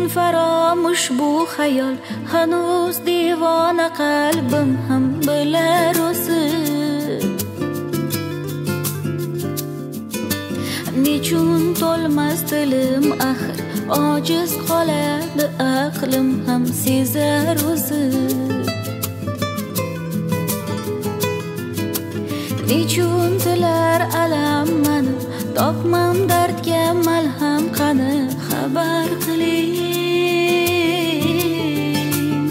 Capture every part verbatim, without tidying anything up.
faramush bu hayol, hanuz divona qalbim ham bilar o'zi. Nechun to'lmas dilim axir, ojiz qoladi aqlim ham sezar o'zi. Nechun tilar alam mani, topmam dardga malham qani, xabar qiling.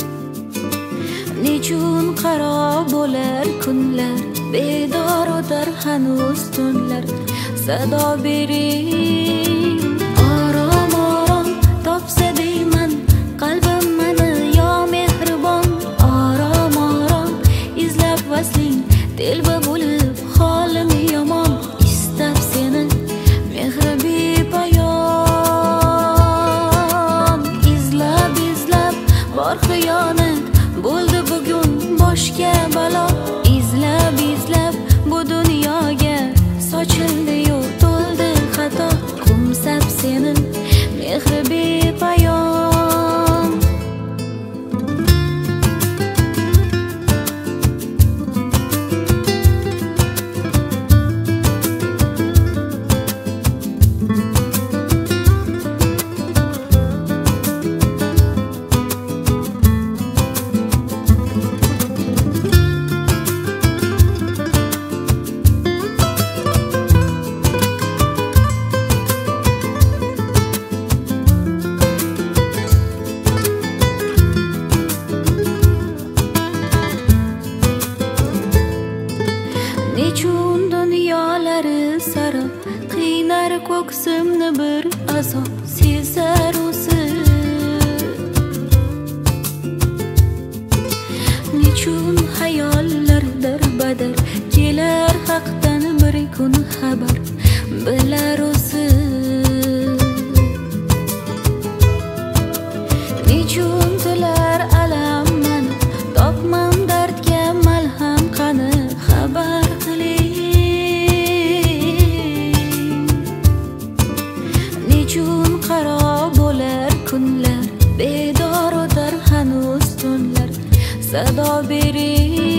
Nechun qaro bo'lar kunlar, bedor o'tar hanuz tunlar, sado bering. Orom orom topsa deyman qalbim mani, yo mehribon. Orom orom izlab vasling, telba bo'lib holim yomon. Istab seni mehri bepoyon, izlab izlab bor xiyonat bo'ldi bugun boshga balo. Izlab izlab bu dunyoga sochildi-yu to'ldi xato, qo'msab seni mehri bepoyon. Nechun dunyolari saro, qiynar ko'ksimni bir azob sezar o'zi. Nechun hayollar darbadar, kelar haqdan bir kun xabar bilar o'zi. Nechun tilar alam mani, topmam dardga malham qani, xabar qiling. Nechun qaro bo'lar kunlar, bedor o'tar hanuz tunlar, sado bering.